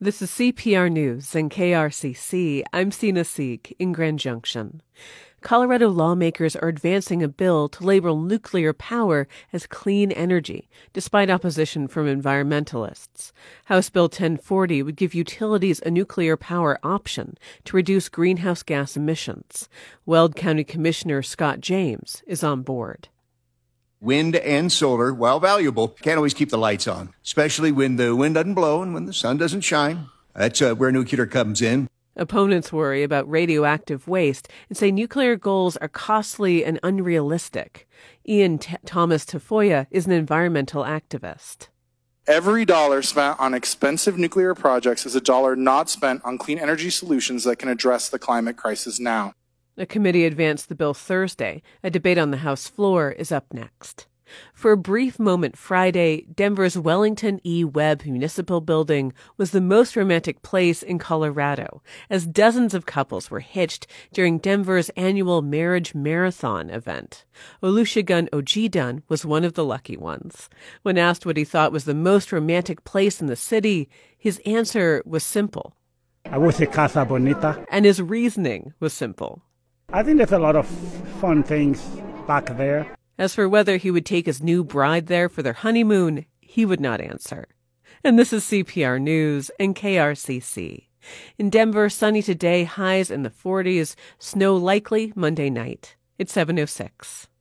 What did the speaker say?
This is CPR News and KRCC. I'm Sina Sieg in Grand Junction. Colorado lawmakers are advancing a bill to label nuclear power as clean energy, despite opposition from environmentalists. House Bill 1040 would give utilities a nuclear power option to reduce greenhouse gas emissions. Weld County Commissioner Scott James is on board. Wind and solar, while valuable, can't always keep the lights on, especially when the wind doesn't blow and when the sun doesn't shine. That's where nuclear comes in. Opponents worry about radioactive waste and say nuclear goals are costly and unrealistic. Ian Thomas Tafoya is an environmental activist. Every dollar spent on expensive nuclear projects is a dollar not spent on clean energy solutions that can address the climate crisis now. A committee advanced the bill Thursday. A debate on the House floor is up next. For a brief moment Friday, Denver's Wellington E. Webb Municipal Building was the most romantic place in Colorado, as dozens of couples were hitched during Denver's annual Marriage Marathon event. Olusegun Ojidan was one of the lucky ones. When asked what he thought was the most romantic place in the city, his answer was simple. I would say Casa Bonita. And his reasoning was simple. I think there's a lot of fun things back there. As for whether he would take his new bride there for their honeymoon, he would not answer. And this is CPR News and KRCC. In Denver, sunny today, highs in the 40s, snow likely Monday night. It's 7:06.